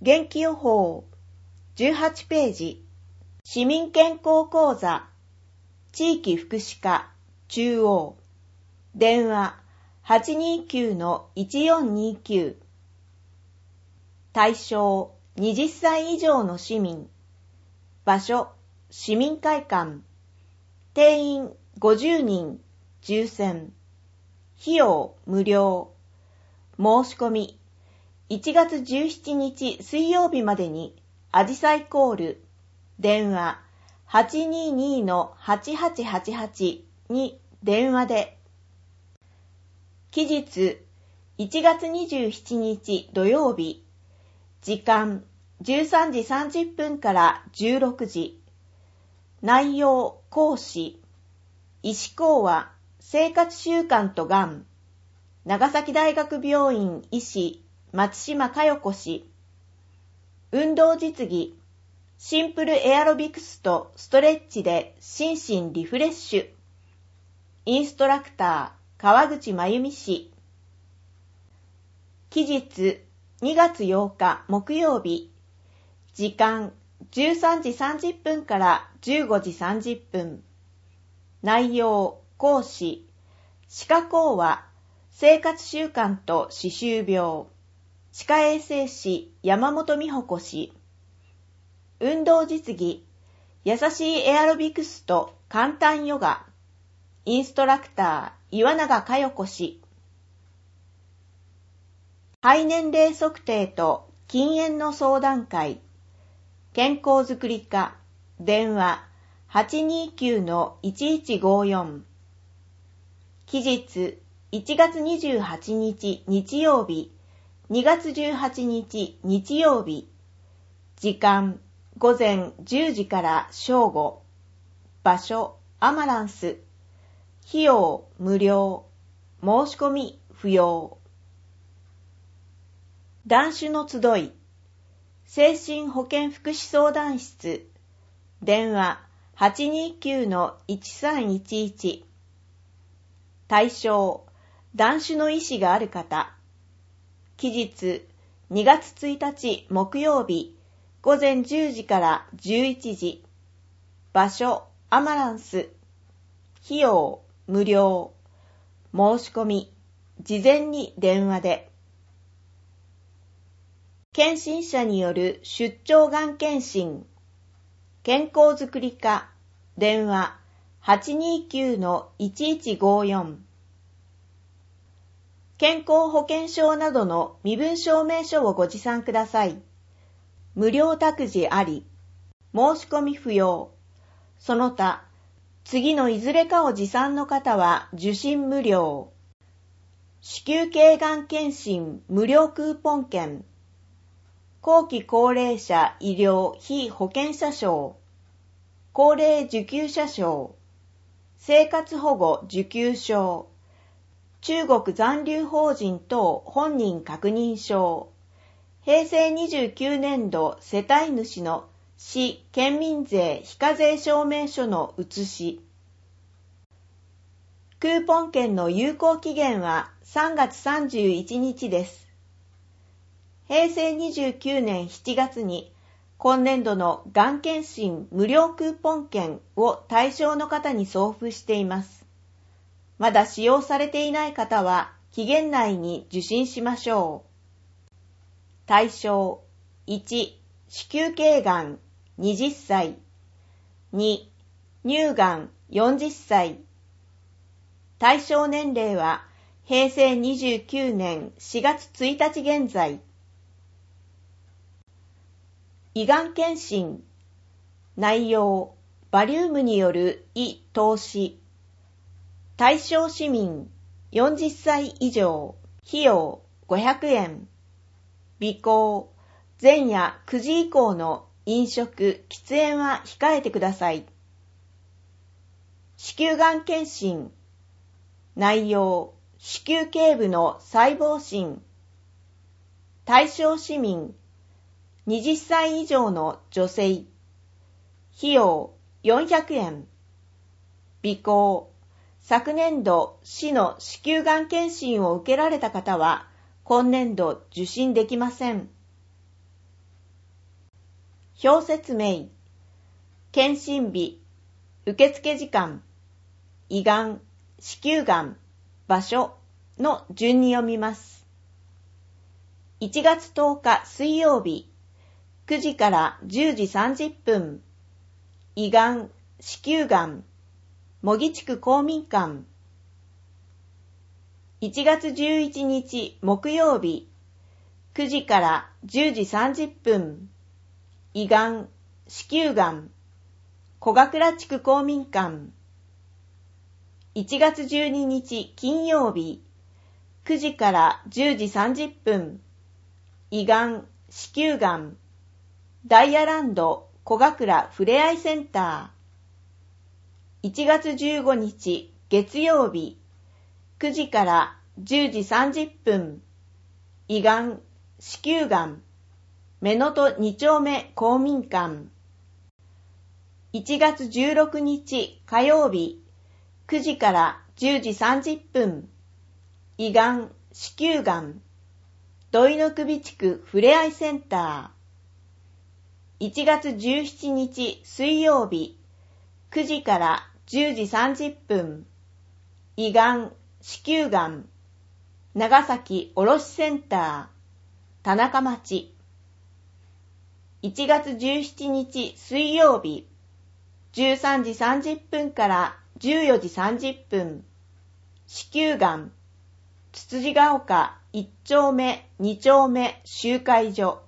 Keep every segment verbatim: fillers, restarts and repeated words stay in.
元気予報じゅうはちページ、市民健康講座、地域福祉課中央、電話 はちにーきゅうのいちよんにーきゅう、対象はたち以上の市民、場所市民会館、定員ごじゅうにん、抽選、費用無料、申し込みいちがつじゅうしちにち水曜日までにあじさいコール、電話 はちにーにーのはちはちはちはち に電話で。期日いちがつにじゅうしちにち土曜日、時間じゅうさんじさんじゅっぷんからじゅうろくじ、内容講師、医師講話生活習慣とがん、長崎大学病院医師松島佳代子氏、運動実技、シンプルエアロビクスとストレッチで心身リフレッシュ、インストラクター川口真由美氏。期日にがつようか木曜日、時間じゅうさんじさんじゅっぷんからじゅうごじさんじゅっぷん、内容講師、歯科講話生活習慣と歯周病、歯科衛生士山本美穂子氏、運動実技、優しいエアロビクスと簡単ヨガ、インストラクター岩永佳代子氏、肺年齢測定と禁煙の相談会、健康づくり課、電話 はちにーきゅうのいちいちごよん、期日いちがつにじゅうはちにち日曜日、にがつじゅうはちにち日曜日、時間ごぜんじゅうじから正午、場所アマランス、費用無料、申し込み不要。断種の集い、精神保健福祉相談室、電話 はちにーきゅうのいちさんいちいち、対象、断種の意思がある方、期日にがつついたち木曜日、ごぜんじゅうじからじゅういちじ、場所アマランス、費用無料、申し込み事前に電話で。検診者による出張がん検診、健康づくり課、電話 はちにーきゅうのいちいちごよん、健康保険証などの身分証明書をご持参ください。無料託児あり、申し込み不要。その他、次のいずれかを持参の方は受診無料。子宮頸がん検診無料クーポン券。後期高齢者医療非保険者証。高齢受給者証。生活保護受給証。中国残留法人等本人確認証。平成にじゅうきゅうねんど世帯主の市県民税非課税証明書の写し。クーポン券の有効期限はさんがつさんじゅういちにちです。平成にじゅうきゅうねんしちがつに今年度のがん検診無料クーポン券を対象の方に送付しています。まだ使用されていない方は期限内に受診しましょう。対象いち、子宮頸がんはたち、に、乳がんよんじゅっさい。対象年齢は平成にじゅうきゅうねんしがつついたち現在。胃がん検診、内容、バリウムによる胃透視。対象市民よんじゅっさい以上、費用ごひゃくえん。備考、前夜くじ以降の飲食、喫煙は控えてください。子宮がん検診、内容、子宮頸部の細胞診。対象市民はたち以上の女性。費用よんひゃくえん。備考、昨年度市の子宮がん検診を受けられた方は今年度受診できません。 表説明、検診日、受付時間、胃がん、子宮がん、場所の順に読みます。いちがつとおか水曜日、くじからじゅうじさんじゅっぷん、胃がん、子宮がん、茂木地区公民館。いちがつじゅういちにち木曜日、くじからじゅうじさんじゅっぷん、胃がん、子宮がん、小ヶ倉地区公民館。いちがつじゅうににち金曜日、くじからじゅうじさんじゅっぷん、胃がん、子宮がん、ダイヤランド小ヶ倉ふれあいセンター。いちがつじゅうごにち月曜日、くじからじゅうじさんじゅっぷん、胃がん、子宮がん、目のとに丁目公民館。いちがつじゅうろくにち火曜日、くじからじゅうじさんじゅっぷん、胃がん、子宮がん、土井の首地区ふれあいセンター。いちがつじゅうしちにち水曜日、くじからじゅうじさんじゅっぷん、胃がん、子宮がん、長崎卸センター、田中町。いちがつじゅうしちにち水曜日、じゅうさんじさんじゅっぷんからじゅうよじさんじゅっぷん、子宮がん、つつじが丘いち丁目に丁目集会所。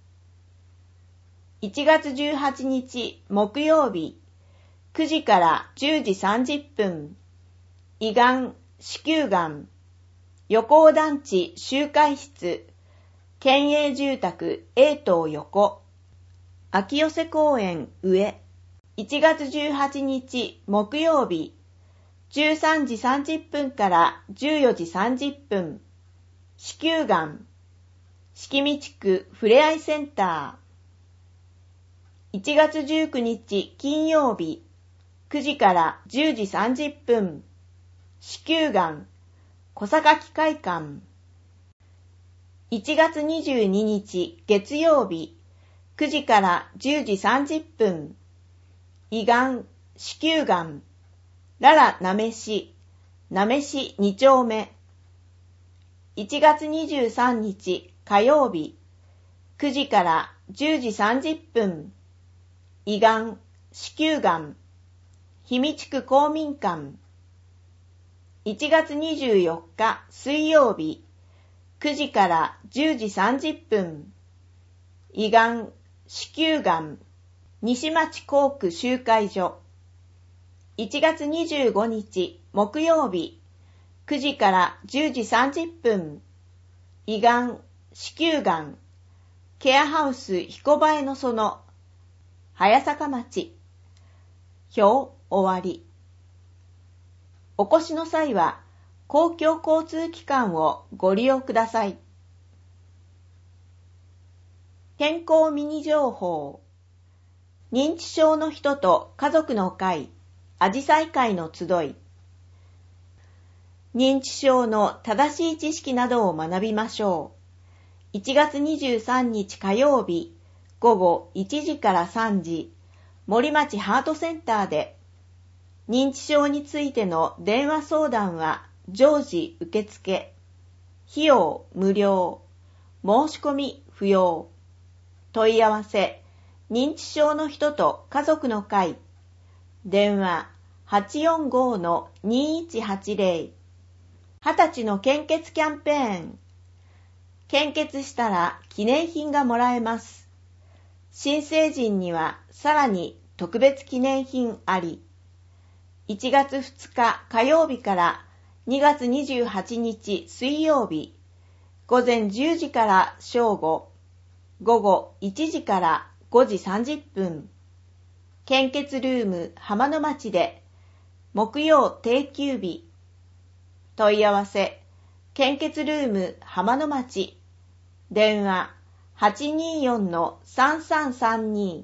いちがつじゅうはちにち木曜日、くじからじゅうじさんじゅっぷん、胃がん、子宮がん、横尾団地集会室、県営住宅 A 棟横、秋寄瀬公園上。いちがつじゅうはちにち木曜日、じゅうさんじさんじゅっぷんからじゅうよじさんじゅっぷん、子宮がん、敷見地区ふれあいセンター。いちがつじゅうくにち金曜日、くじからじゅうじさんじゅっぷん、子宮がん、小榊会館。いちがつにじゅうににち月曜日、くじからじゅうじさんじゅっぷん、胃がん、子宮がん、ららなめし、なめしに丁目。いちがつにじゅうさんにち火曜日、くじからじゅうじさんじゅっぷん、胃がん、子宮がん、氷見地区公民館。いちがつにじゅうよっか水曜日、くじからじゅうじさんじゅっぷん、胃がん、子宮がん、西町港区集会所。いちがつにじゅうごにち木曜日、くじからじゅうじさんじゅっぷん、胃がん、子宮がん、ケアハウス彦映えの園、早坂町。表終わり。お越しの際は公共交通機関をご利用ください。健康ミニ情報。認知症の人と家族の会、あじさい会の集い。認知症の正しい知識などを学びましょう。いちがつにじゅうさんにち火曜日、ごごいちじからさんじ、森町ハートセンターで、認知症についての電話相談は常時受付、費用無料、申し込み不要、問い合わせ、認知症の人と家族の会、電話 はちよんご のにいちはちぜろ、はたちの献血キャンペーン、献血したら記念品がもらえます。新成人にはさらに特別記念品あり。いちがつふつか火曜日からにがつにじゅうはちにち水曜日、ごぜんじゅうじから正午、ごごいちじからごじさんじゅっぷん、献血ルーム浜の町で、木曜定休日、問い合わせ、献血ルーム浜の町、電話 はちにーよん のさんさんさんに。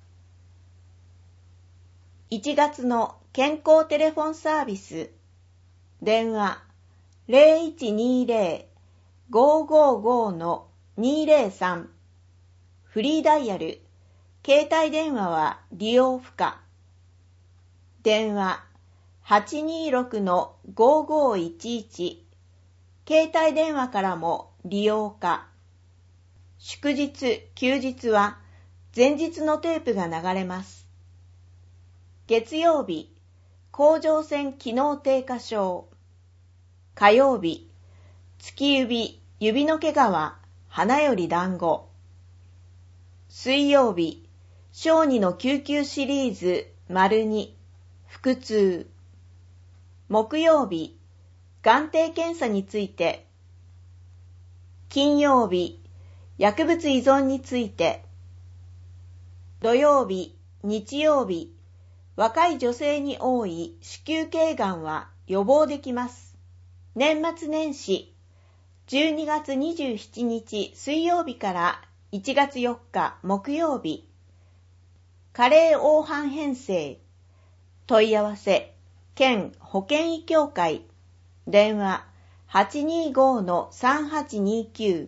いちがつの健康テレフォンサービス、電話 ゼロいちにーぜろ ごーごーごー のにーぜろさん、フリーダイヤル携帯電話は利用不可。電話 はちにーろくのごーごーいちいち、携帯電話からも利用可。祝日、休日は前日のテープが流れます。月曜日、甲状腺機能低下症。火曜日、月指、指の毛皮、花より団子。水曜日、小児の救急シリーズ、丸に、腹痛。木曜日、眼底検査について。金曜日、薬物依存について。土曜日、日曜日、若い女性に多い子宮頸がんは予防できます。年末年始、じゅうにがつにじゅうしちにち水曜日からいちがつよっか木曜日、加齢黄斑変性、問い合わせ、県保健医協会、電話 はちにーごーのさんはちにーきゅう。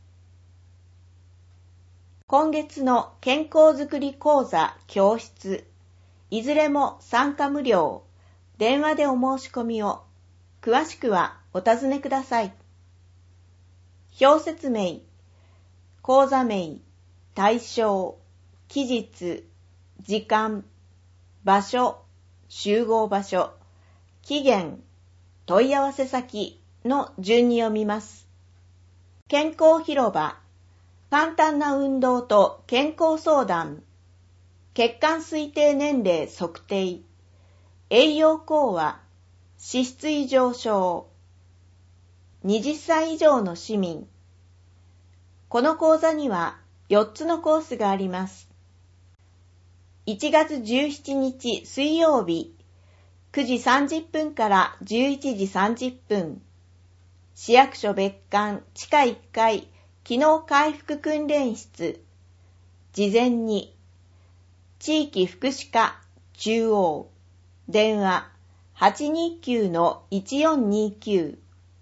今月の健康づくり講座教室、いずれも参加無料、電話でお申し込みを。詳しくはお尋ねください。表説明、講座名、対象、期日、時間、場所、集合場所、期限、問い合わせ先の順に読みます。健康広場、簡単な運動と健康相談、血管推定年齢測定、栄養講話、脂質異常症、はたち以上の市民。この講座にはよっつのコースがあります。いちがつじゅうしちにち水曜日、くじさんじゅっぷんからじゅういちじさんじゅっぷん、市役所別館地下いっかい機能回復訓練室、事前に、地域福祉課中央、電話 はちにーきゅうのいちよんにーきゅう。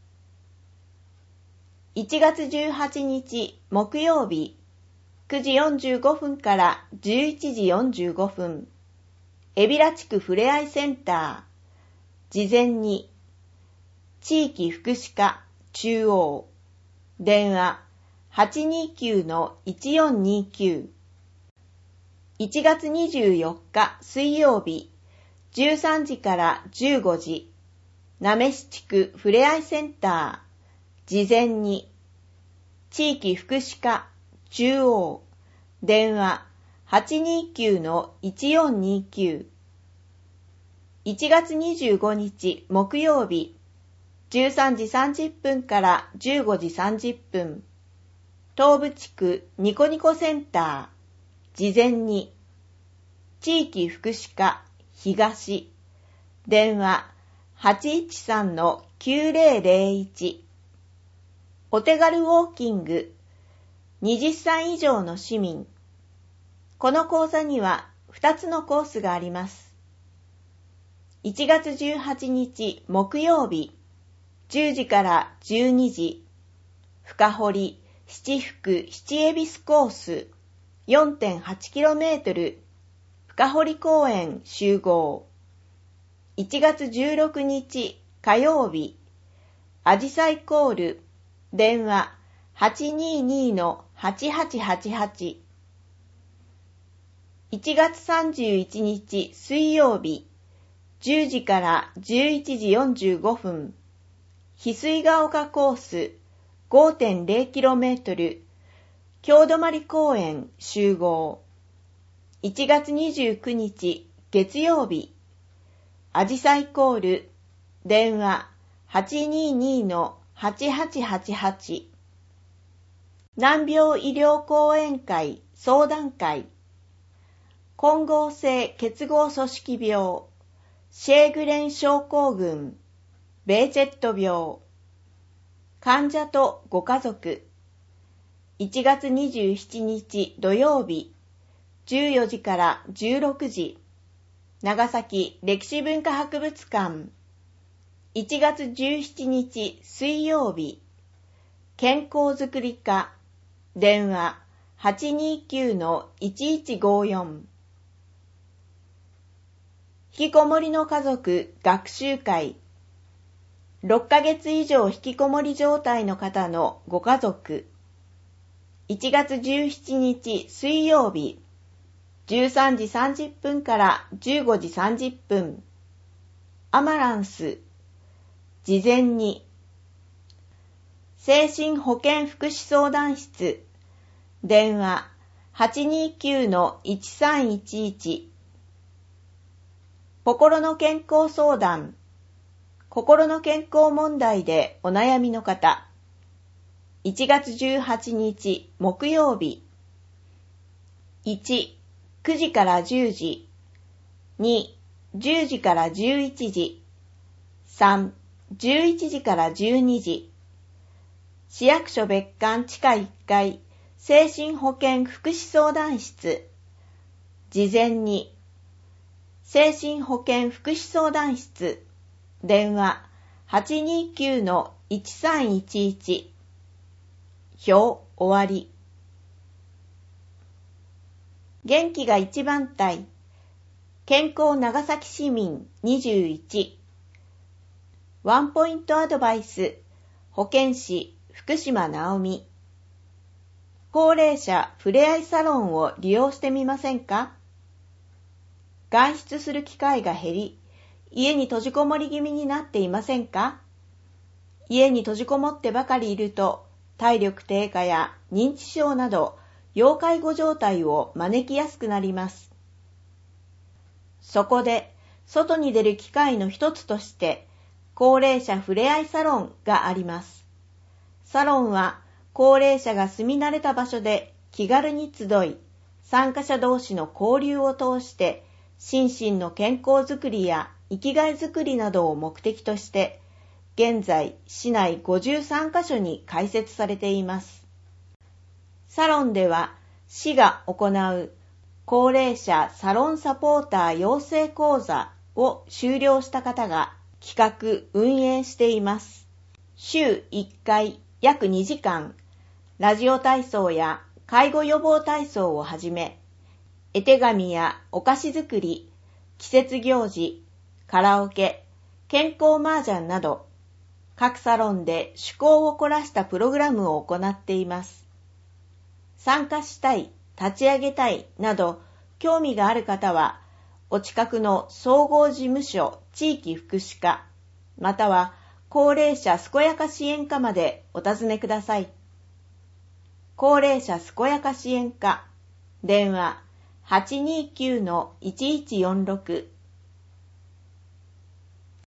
いちがつじゅうはちにち木曜日、くじよんじゅうごふんからじゅういちじよんじゅうごふん、海老名地区ふれあいセンター、事前に、地域福祉課中央、電話 はちにーきゅうのいちよんにーきゅう。いちがつにじゅうよっか水曜日、じゅうさんじからじゅうごじ、なめし地区ふれあいセンター、事前に、地域福祉課中央、電話 はちにーきゅうのいちよんにーきゅう。いちがつにじゅうごにち木曜日、じゅうさんじさんじゅっぷんからじゅうごじさんじゅっぷん、東部地区ニコニコセンター、事前に、地域福祉課東、電話 はちいちさんのきゅうぜろぜろいち。お手軽ウォーキング、はたち以上の市民。この講座にはふたつのコースがあります。いちがつじゅうはちにち木曜日、じゅうじからじゅうにじ、深堀七福七恵比寿コース よんてんはちキロメートル、深堀公園集合。いちがつじゅうろくにち火曜日、あじさいコール、電話 はちにーにーのはちはちはちはち。いちがつさんじゅういちにち水曜日、じゅうじからじゅういちじよんじゅうごふん、翡翠ヶ丘コース ごてんぜろキロメートル、京泊公園集合。いちがつにじゅうくにち月曜日、あじさいコール、電話 はちにーにーのはちはちはちはち。難病医療講演会相談会、混合性結合組織病、シェーグレン症候群、ベージェット病、患者とご家族。いちがつにじゅうしちにち土曜日、じゅうよじからじゅうろくじ、長崎歴史文化博物館。いちがつじゅうしちにち水曜日、健康づくり課、電話はちにきゅうのいちいちごよん。引きこもりの家族学習会。ろっかげつ以上引きこもり状態の方のご家族。いちがつじゅうしちにち水曜日、じゅうさんじさんじゅっぷんからじゅうごじさんじゅっぷん。アマランス。事前に。精神保健福祉相談室。電話 はちにきゅうのいちさんいちいち。心の健康相談。心の健康問題でお悩みの方。いちがつじゅうはちにち木曜日。いち、くじからじゅうじ。に、じゅうじからじゅういちじ。さん、じゅういちじからじゅうにじ。市役所別館地下いっかい精神保健福祉相談室。事前に。精神保健福祉相談室。電話 はちにきゅうのいちさんいちいち。表終わり。元気が一番隊。健康長崎市民にじゅういち。ワンポイントアドバイス。保健師福島直美。高齢者ふれあいサロンを利用してみませんか？外出する機会が減り、家に閉じこもり気味になっていませんか？家に閉じこもってばかりいると、体力低下や認知症など、要介護状態を招きやすくなります。そこで、外に出る機会の一つとして、高齢者ふれあいサロンがあります。サロンは、高齢者が住み慣れた場所で気軽に集い、参加者同士の交流を通して、心身の健康づくりや生きがいづくりなどを目的として、現在市内ごじゅうさんかしょに開設されています。サロンでは市が行う高齢者サロンサポーター養成講座を修了した方が企画運営しています。週いっかい約にじかん、ラジオ体操や介護予防体操をはじめ、絵手紙やお菓子作り、季節行事、カラオケ、健康麻雀など、各サロンで趣向を凝らしたプログラムを行っています。参加したい、立ち上げたいなど、興味がある方は、お近くの総合事務所地域福祉課、または高齢者健やか支援課までお尋ねください。高齢者健やか支援課、電話 はちにきゅうのいちいちよんろく。